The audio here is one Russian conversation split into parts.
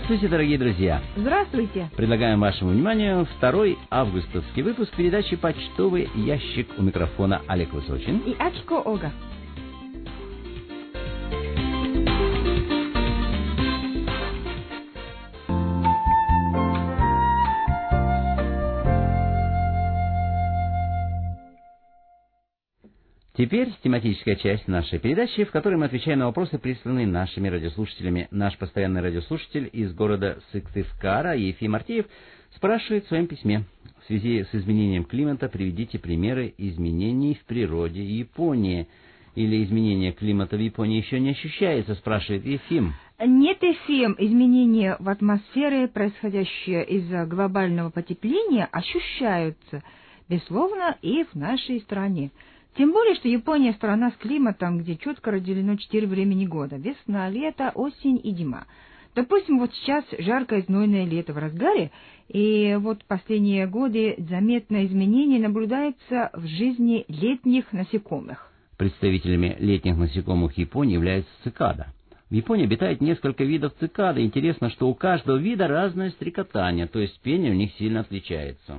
Здравствуйте, дорогие друзья! Здравствуйте! Предлагаем вашему вниманию 2 августовский выпуск передачи «Почтовый ящик». У микрофона Олег Высочин и Акико Ога. Теперь тематическая часть нашей передачи, в которой мы отвечаем на вопросы, присланные нашими радиослушателями. Наш постоянный радиослушатель из города Сыктывкара Ефим Артеев спрашивает в своем письме: в связи с изменением климата приведите примеры изменений в природе Японии. Или изменение климата в Японии еще не ощущается, спрашивает Ефим. Нет, Ефим, изменения в атмосфере, происходящие из-за глобального потепления, ощущаются, безусловно, и в нашей стране. Тем более, что Япония страна с климатом, где четко разделено 4 времени года: весна, лето, осень и зима. Допустим, вот сейчас жаркое знойное лето в разгаре, и вот последние годы заметное изменение наблюдается в жизни летних насекомых. Представителями летних насекомых Японии является цикада. В Японии обитает несколько видов цикады. Интересно, что у каждого вида разное стрекотание, то есть пение у них сильно отличается.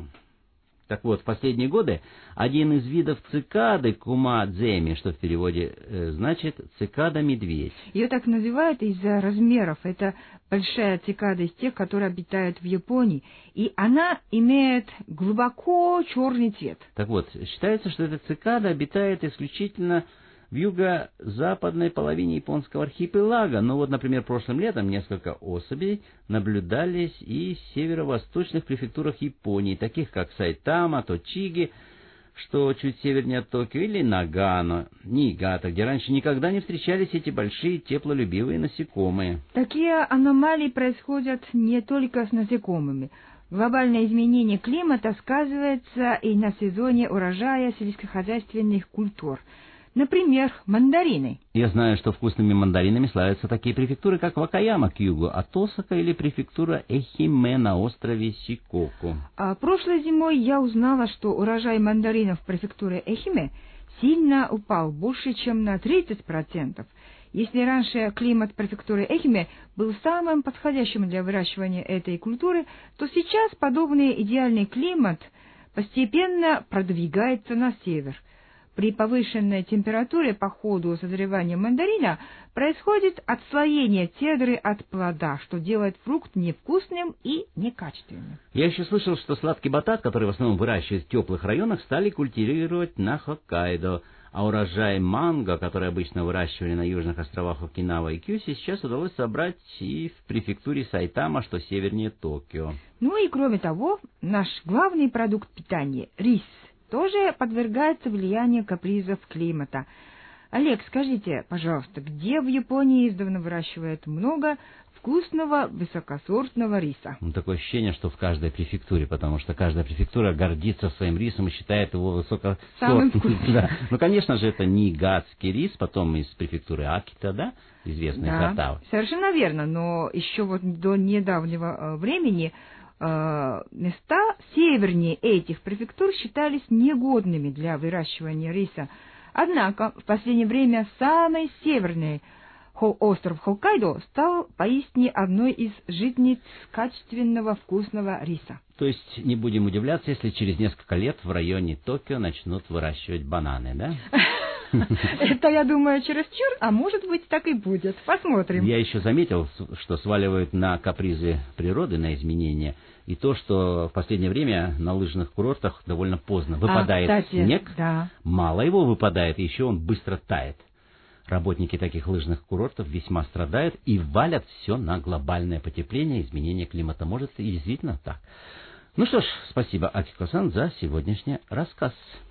Так вот, в последние годы один из видов цикады, кумадземи, что в переводе значит цикада-медведь. Ее так называют из-за размеров. Это большая цикада из тех, которые обитают в Японии, и она имеет глубоко черный цвет. Так вот, считается, что эта цикада обитает исключительно в юго-западной половине японского архипелага. Но вот, например, прошлым летом несколько особей наблюдались и в северо-восточных префектурах Японии, таких как Сайтама, Точиги, что чуть севернее от Токио, или Нагано, Ниигата, где раньше никогда не встречались эти большие теплолюбивые насекомые. Такие аномалии происходят не только с насекомыми. Глобальное изменение климата сказывается и на сезоне урожая сельскохозяйственных культур. Например, мандарины. Я знаю, что вкусными мандаринами славятся такие префектуры, как Вакаяма к югу от Осака или префектура Эхиме на острове Сикоку. А прошлой зимой я узнала, что урожай мандаринов в префектуре Эхиме сильно упал, больше, чем на 30%. Если раньше климат префектуры Эхиме был самым подходящим для выращивания этой культуры, то сейчас подобный идеальный климат постепенно продвигается на север. При повышенной температуре по ходу созревания мандарина происходит отслоение цедры от плода, что делает фрукт невкусным и некачественным. Я еще слышал, что сладкий батат, который в основном выращивают в теплых районах, стали культивировать на Хоккайдо, а урожай манго, который обычно выращивали на южных островах Окинава и Кюси, сейчас удалось собрать и в префектуре Сайтама, что севернее Токио. Ну и кроме того, наш главный продукт питания – рис – тоже подвергается влиянию капризов климата. Олег, скажите, пожалуйста, где в Японии издавна выращивают много вкусного высокосортного риса? Такое ощущение, что в каждой префектуре, потому что каждая префектура гордится своим рисом и считает его высокосортным. Да. Ну, конечно же, это ниигатский рис, потом из префектуры Акита, да, известные сорта. Совершенно верно, но еще вот до недавнего времени места севернее этих префектур считались негодными для выращивания риса. Однако в последнее время самый северный остров Хоккайдо стал поистине одной из житниц качественного вкусного риса. То есть не будем удивляться, если через несколько лет в районе Токио начнут выращивать бананы, да? Это, я думаю, чересчур, а может быть, так и будет. Посмотрим. Я еще заметил, что сваливают на капризы природы, на изменения, и то, что в последнее время на лыжных курортах довольно поздно выпадает снег, мало его выпадает, и еще он быстро тает. Работники таких лыжных курортов весьма страдают и валят все на глобальное потепление, изменение климата. Может, и действительно так. Ну что ж, спасибо, Акико-сан, за сегодняшний рассказ.